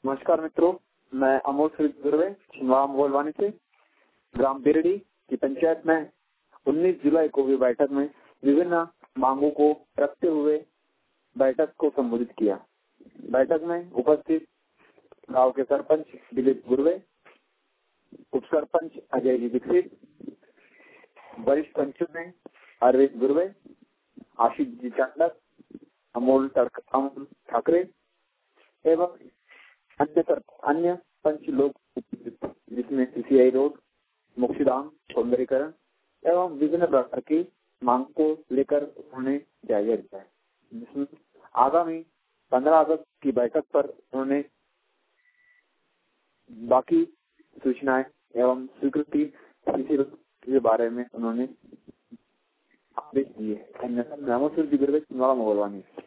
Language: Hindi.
नमस्कार मित्रों, मैं अमोल गुरवे छिंदवाड़ा मोहलवानी से ग्राम बिरडी की पंचायत में 19 जुलाई को हुई बैठक में विभिन्न मांगों को रखते हुए बैठक को संबोधित किया। बैठक में उपस्थित गांव के सरपंच दिलीप गुरवे, उप सरपंच अजय जी दीक्षित, वरिष्ठ पंचों में अरविंद गुरवे, आशीष जी चांडक, अमोल ठाकरे एवं अन्य पंच लोग, जिसमें सीसीआई रोड, मोक्षधाम, सौंदर्यीकरण एवं विभिन्न प्रकार की मांग को लेकर उन्होंने जायजा लिया है, जिसमें आगामी 15 अगस्त की बैठक पर उन्होंने बाकी सूचनाएं एवं स्वीकृति के बारे में उन्होंने आदेश दिए। धन्यवाद।